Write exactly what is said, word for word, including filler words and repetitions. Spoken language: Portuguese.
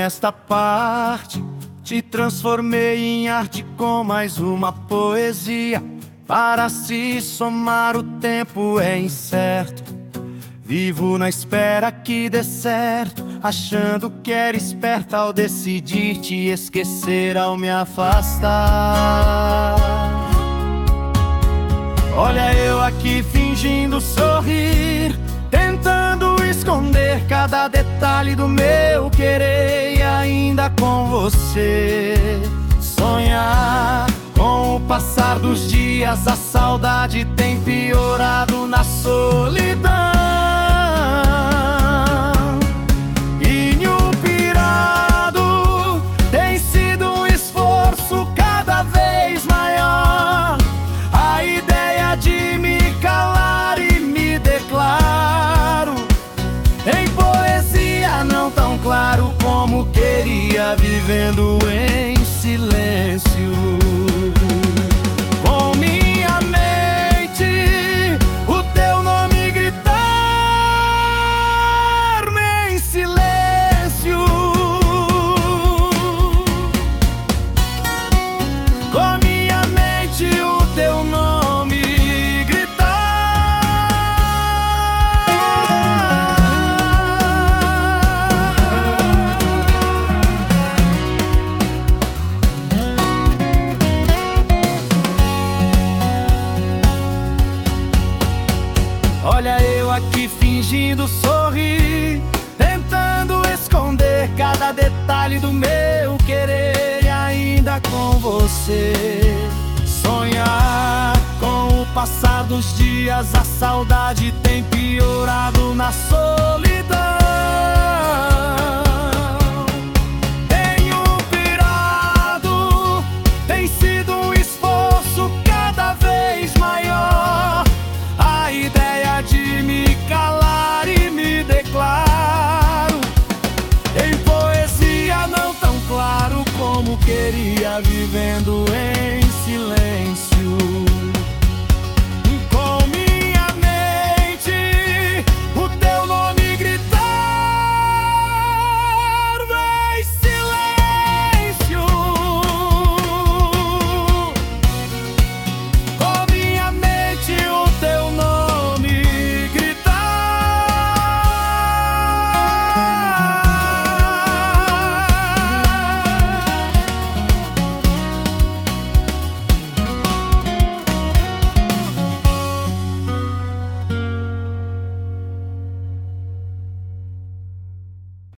nesta parte. Te transformei em arte com mais uma poesia. Para se somar o tempo é incerto. Vivo na espera que dê certo, achando que era esperta ao decidir te esquecer ao me afastar. Olha eu aqui fingindo sorrir, tentando esconder cada detalhe do meu querer. E ainda com você sonhar. Com o passar dos dias a saudade tem piorado na solidão. E no pirado tem sido um esforço cada vez maior. A ideia de me calar e me declaro em poesia não tão claro como queria, vivendo em silêncio. Com minha mente o teu nome gritar-me em silêncio. Com minha mente o teu nome Olha eu aqui fingindo sorrir, tentando esconder cada detalhe do meu querer. E ainda com você sonhar. Com o passar dos dias a saudade tem piorado na solidão. Tenho pirado, tem sido um esforço cada vez maior. A ideia de me calar e me declaro em poesia não tão claro como queria, vivendo em silêncio.